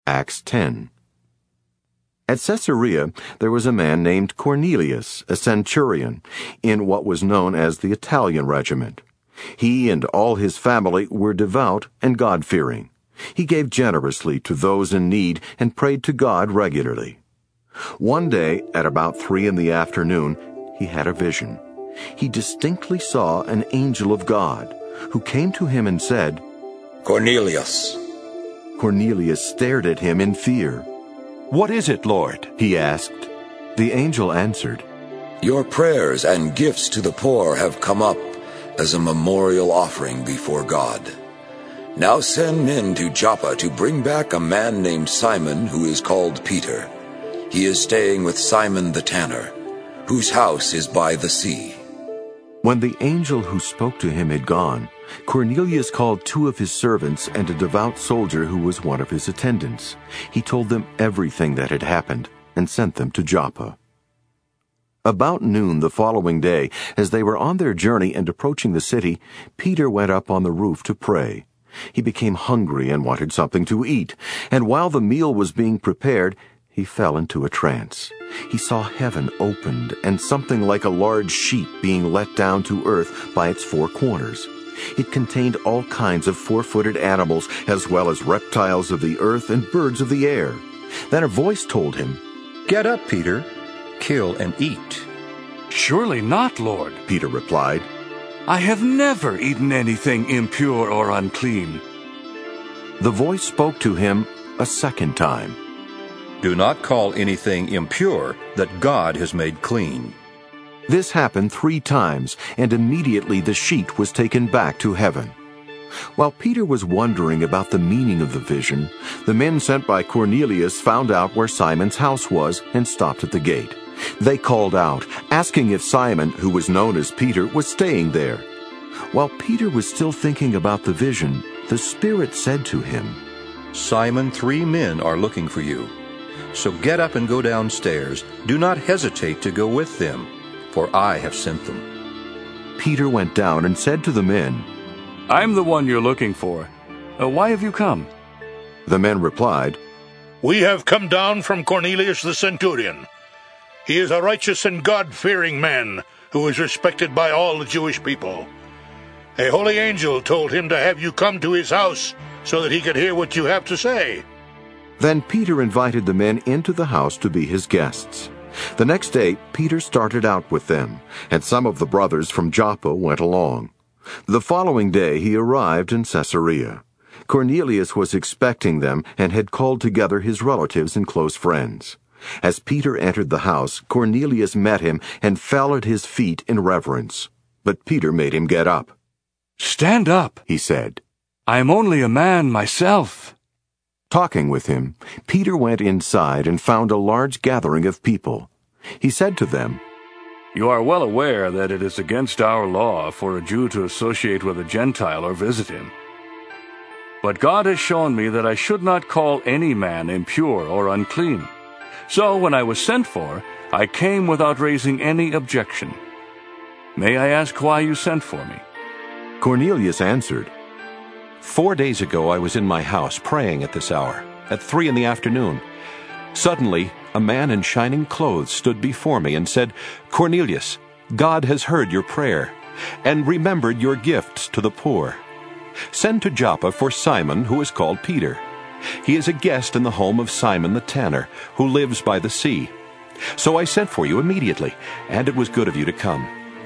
Acts 10. At Caesarea there was a man named Cornelius, a centurion, in what was known as the Italian regiment. He and all his family were devout and God-fearing. He gave generously to those in need and prayed to God regularly. One day, at about 3 p.m, he had a vision. He distinctly saw an angel of God, who came to him and said, "Cornelius." Cornelius stared at him in fear. "What is it, Lord?" he asked. The angel answered, "Your prayers and gifts to the poor have come up as a memorial offering before God. Now send men to Joppa to bring back a man named Simon who is called Peter. He is staying with Simon the tanner, whose house is by the sea." When the angel who spoke to him had gone, Cornelius called 2 of his servants and a devout soldier who was one of his attendants. He told them everything that had happened and sent them to Joppa. About noon the following day, as they were on their journey and approaching the city, Peter went up on the roof to pray. He became hungry and wanted something to eat, and while the meal was being prepared, he fell into a trance. He saw heaven opened and something like a large sheet being let down to earth by its 4 corners. It contained all kinds of 4-footed animals, as well as reptiles of the earth and birds of the air. Then a voice told him, "Get up, Peter. Kill and eat." "Surely not, Lord," Peter replied. "I have never eaten anything impure or unclean." The voice spoke to him a second time. "Do not call anything impure that God has made clean." This happened 3 times, and immediately the sheet was taken back to heaven. While Peter was wondering about the meaning of the vision, the men sent by Cornelius found out where Simon's house was and stopped at the gate. They called out, asking if Simon, who was known as Peter, was staying there. While Peter was still thinking about the vision, the Spirit said to him, "Simon, 3 men are looking for you. So get up and go downstairs. Do not hesitate to go with them, for I have sent them." Peter went down and said to the men, "I'm the one you're looking for. Why have you come?" The men replied, "We have come down from Cornelius the centurion. He is a righteous and God-fearing man who is respected by all the Jewish people. A holy angel told him to have you come to his house so that he could hear what you have to say." Then Peter invited the men into the house to be his guests. The next day, Peter started out with them, and some of the brothers from Joppa went along. The following day he arrived in Caesarea. Cornelius was expecting them and had called together his relatives and close friends. As Peter entered the house, Cornelius met him and fell at his feet in reverence. But Peter made him get up. "Stand up," he said. "I am only a man myself." Talking with him, Peter went inside and found a large gathering of people. He said to them, "You are well aware that it is against our law for a Jew to associate with a Gentile or visit him. But God has shown me that I should not call any man impure or unclean. So when I was sent for, I came without raising any objection. May I ask why you sent for me?" Cornelius answered, 4 days ago I was in my house praying at this hour, at 3 p.m. Suddenly, a man in shining clothes stood before me and said, "Cornelius, God has heard your prayer and remembered your gifts to the poor. Send to Joppa for Simon, who is called Peter. He is a guest in the home of Simon the tanner, who lives by the sea. So I sent for you immediately, and it was good of you to come.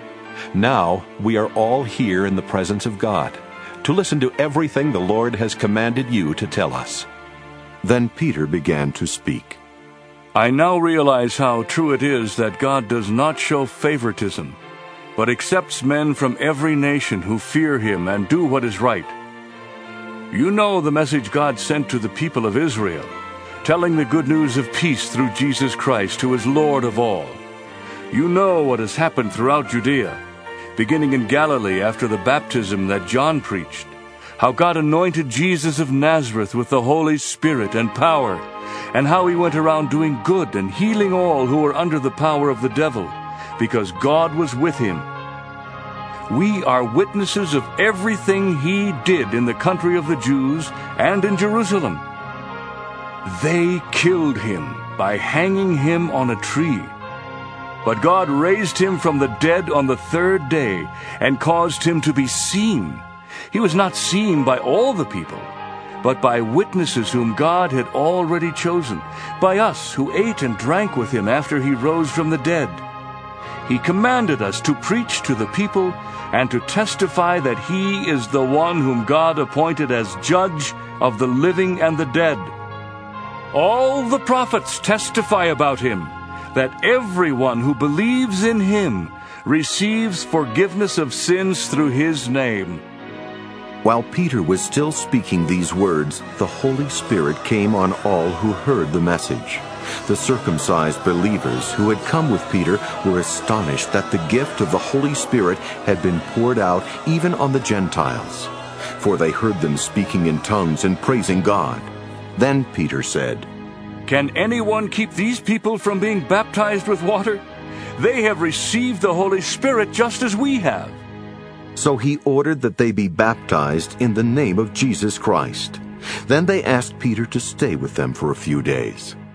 Now we are all here in the presence of God, to listen to everything the Lord has commanded you to tell us." Then Peter began to speak. "I now realize how true it is that God does not show favoritism, but accepts men from every nation who fear him and do what is right. You know the message God sent to the people of Israel, telling the good news of peace through Jesus Christ, who is Lord of all. You know what has happened throughout Judea, beginning in Galilee after the baptism that John preached, how God anointed Jesus of Nazareth with the Holy Spirit and power, and how he went around doing good and healing all who were under the power of the devil, because God was with him. We are witnesses of everything he did in the country of the Jews and in Jerusalem. They killed him by hanging him on a tree. But God raised him from the dead on the third day and caused him to be seen. He was not seen by all the people, but by witnesses whom God had already chosen, by us who ate and drank with him after he rose from the dead. He commanded us to preach to the people and to testify that he is the one whom God appointed as judge of the living and the dead. All the prophets testify about him, that everyone who believes in him receives forgiveness of sins through his name." While Peter was still speaking these words, the Holy Spirit came on all who heard the message. The circumcised believers who had come with Peter were astonished that the gift of the Holy Spirit had been poured out even on the Gentiles, for they heard them speaking in tongues and praising God. Then Peter said, "Can anyone keep these people from being baptized with water? They have received the Holy Spirit just as we have." So he ordered that they be baptized in the name of Jesus Christ. Then they asked Peter to stay with them for a few days.